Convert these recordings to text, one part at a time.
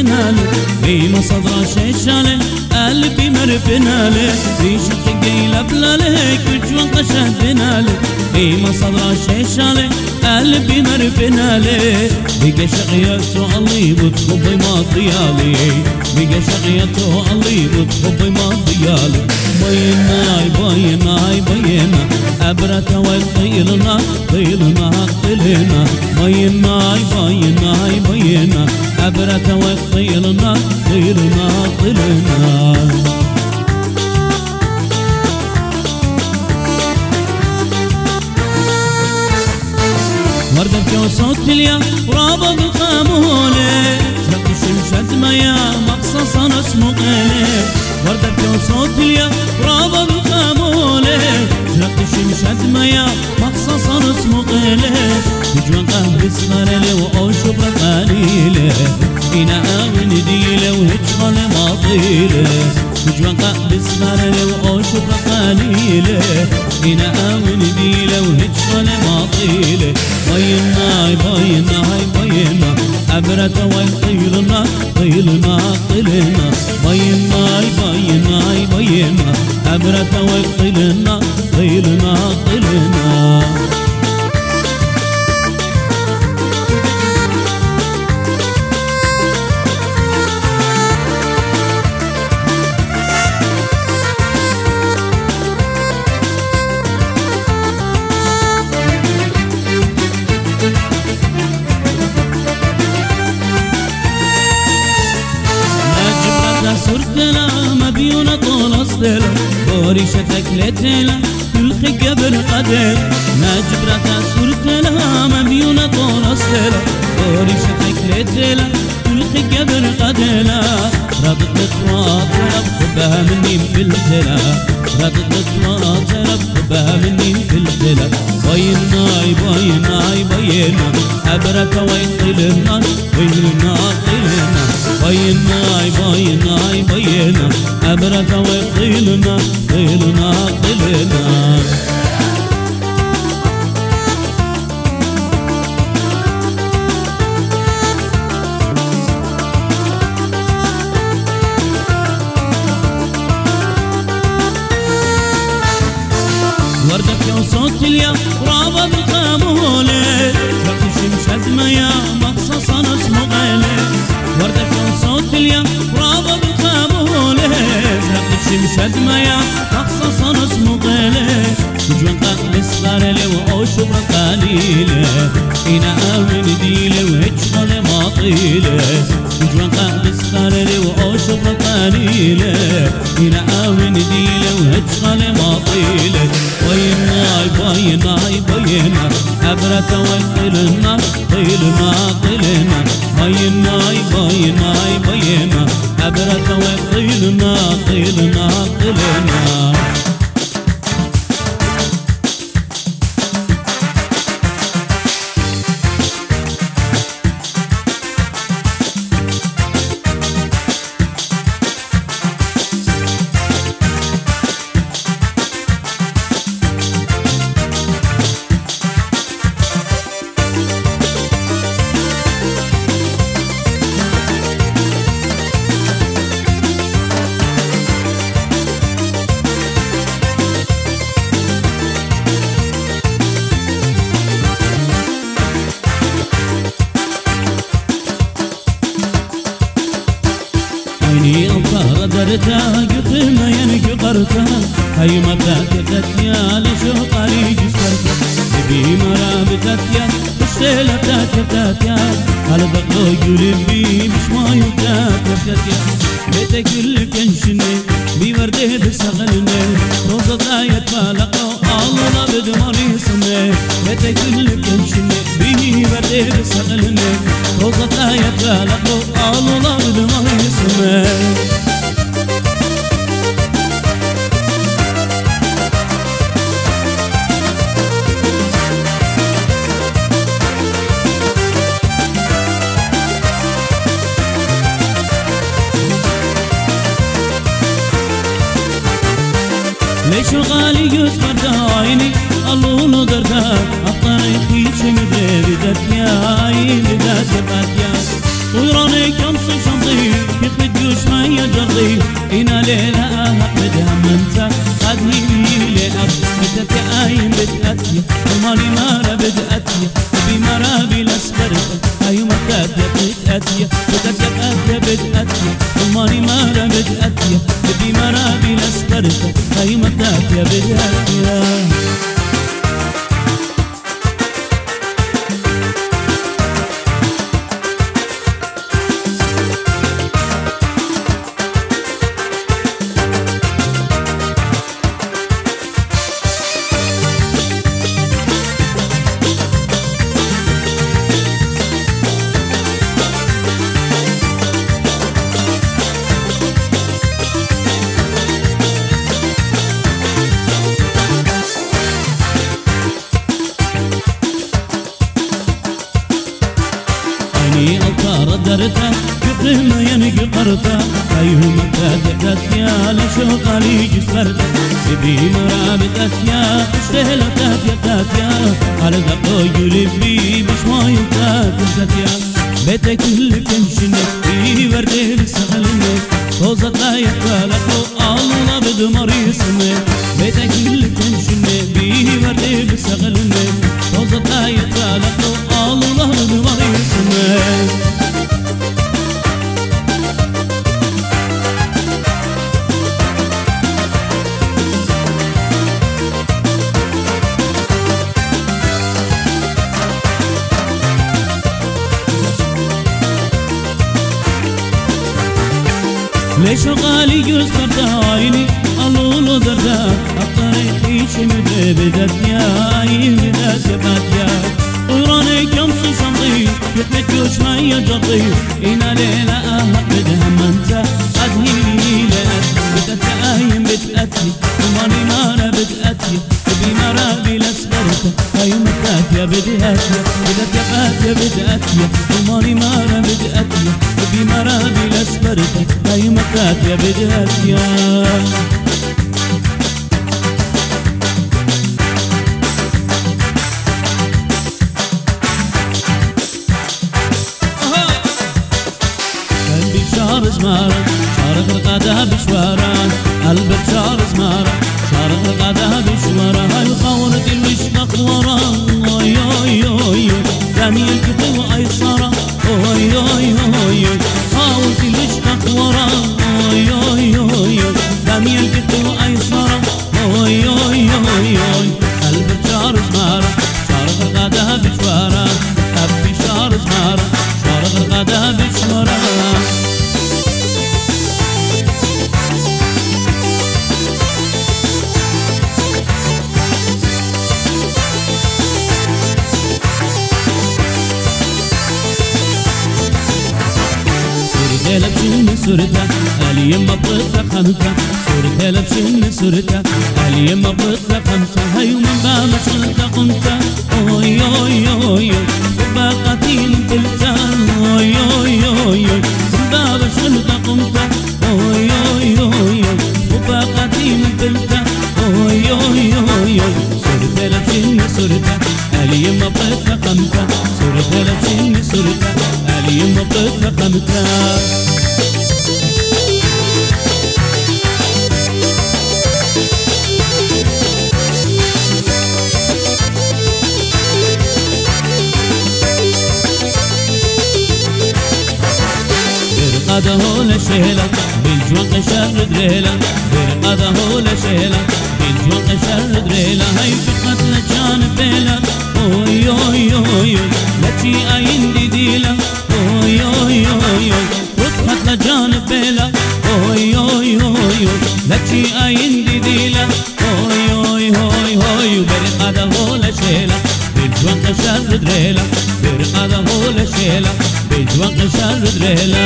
بناله بيما صدر شيشاله قلبي مربناله ريش الخقيلة بلالك وجوان قشه بناله بيما صدر شيشاله قلبي مربناله بقى شقيته الله بتخبي ما ضيالي بقى شقيته الله بتخبي ما ضيالي بينا بينا بينا أبرة وطيلنا طيلنا طيلنا بينا بينا بينا أبرة وطيلنا طيلنا طيلنا وردة بجوصوت اليا ورابط الخامولة شرق الشمشة ميا مقصصا اسمه قيلة وردة بجوصوت اليا ورابط الخامولة شرق الشمشة ميا مقصصا اسمه قيلة بجوان قهب صغرلة وأوشب رقاليلة إنا آمن ديلة وهجخل ماطيلة بجوان قهب صغرلة وأوشب رقاليلة إنا آمن ديلة وهجخل ماطيلة بينا بينا بينا أبرة وطيلنا طيلنا طيلنا بينا بينا بينا أبرة وطيلنا طيلنا طيلنا صرتنا مبيونة طول أصدلا بوريشة تكلتنا كل خقبر قدر ناجبرة صرتنا مبيونة طول أصدلا بوريشة تكلتنا كل خقبر قدر ردت واطرب خبها مني مفلتلا ردت واطرب خبها مني مفلتلا بينا بينا بينا أبرة ويطلنا طيلنا طيلنا بينا بينا بينا أبرة ويطلنا طيلنا طيلنا وردك وصوت اليا ورابط الخامولة شرق الشمشة ميا مقصصا اسمه قيلة وردك وصوت اليا ورابط الخامولة شرق الشمشة ميا مقصصا اسمه قيلة وجوان قهب صغرلة وأوشب رقاليلة إنا آمن ديلة وهجخل ماطيلة وجوان قهب صغرلة وأوشب رقاليلة إنا آمن ديلة وهجخل ماطيلة بينا بينا بينا أبرة وطيلنا طيلنا طيلنا بينا بينا بينا أبرة وطيلنا طيلنا طيلنا عيني أنطار درتها قطمة ينقي قرتها هاي مبتاكتت يا لشوق علي جسرتها بي مرابتت يا الشيلة تاكتت يا على بقلو قلبي مش ما يتاكتت يا بيتك اللي كنشني بي ورده بسغلني روزة دايت بالقو الله بدماري سني بيتك اللي كنشني بي ورده بسغلني روزة دايت بالقو الله بدماري سني ليش غالي يصبر دايني الله نقدر ده الطريقي شمد بدت يا بدت بدت يا ويراني كم صي شنطي شوية جري إنا ليلة بدها منتا قدني لي أب بدت عين بدأتي المالي مرة بدأتي بمرة بلا سبرت أي مكات بدأتي بدت بدأتي المالي مرة بدأتي بمرة بلا سبرت أي مكات بدأتي أوتار درتا يقيم ينقي قرتا أيهم كادت يا لشوقالي جسرتا سبي مرابطت يا اشتهلتت يا على ذقو يلبي بشواي وكاتت يا بيتك اللي كمشنك في وردي بسخلنك توزتا يقالكو الله بدمر يسمك بيتك اللي كمشنك في وردي بسخلنك توزتا يقالكو الله بدمر يسمك ليش غالي يسكر عيني قالوا دردا الطريق يشمد بدت يا عيني ناس يا طيراني كمس شمطي يتمكوش ما يجطي إنا ليلة بدها منتا قدني ليلة بدت عين بدأتي وماني مارا بدأتي بمرا بلا سبرت هاي مكات يا بدأتي بدت يا بدأتي وماني مارا بدأتي بمرا بلا سبرت هاي مكات يا بدأتي شهر زمارة شهر غرقادها بشواران قلبك شهر زمارة شهر غرقادها بشوارة هاي خورة الوش ورا اوي اوي اوي دامي الكتب وايسارة اوي اوي اوي خورة الوش ورا اوي اوي اوي دامي الكتب وايسارة اوي اوي اوي قلبك شهر زمارة شهر غرقادها بشواران قلبي شهر زمارة شهر غرقادها بشواران لبشن سورتا علي يما بطلق خمسة سورتا لبشن سورتا علي يما بطلق خمسة هاي من باب شلتا قمتا اوي اوي اوي باقتين تلتا اوي اوي اوي من باب شلتا قمتا اوي اوي اوي باقتين تلتا اوي اوي اوي سورتا لبشن سورتا علي يما بطلق خمسة سورتا لبشن سورتا علي يما بطلق خمسة برقاده هول شهلا بالجوق شر دريلا برقاده هول شهلا بالجوق شر دريلا هاي فقط لجان بيلا اوي اوي اوي لتي عين ديلا اوي اوي اوي فقط لجان بيلا اوي اوي اوي لتي عين ديلا اوي اوي اوي اوي برقاده هول شهلا بالجوق شر دريلا برقاده هول شهلا بالجوق شر دريلا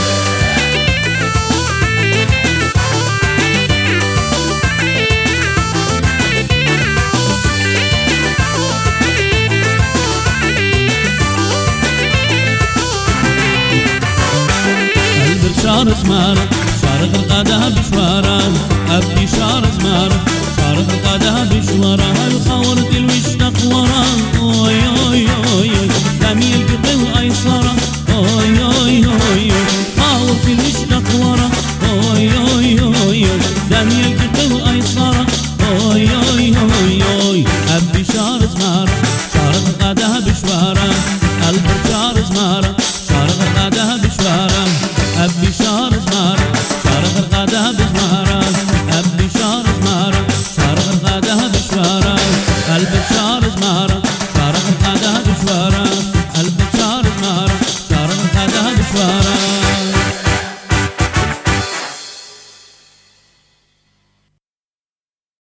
شهر زمارة شهر غرقادها بشواران أبكي شهر زمارة شهر غرقادها بشواران الخورة الوش وران اوي اوي اوي دامي القطي وايسارة اوي اوي اوي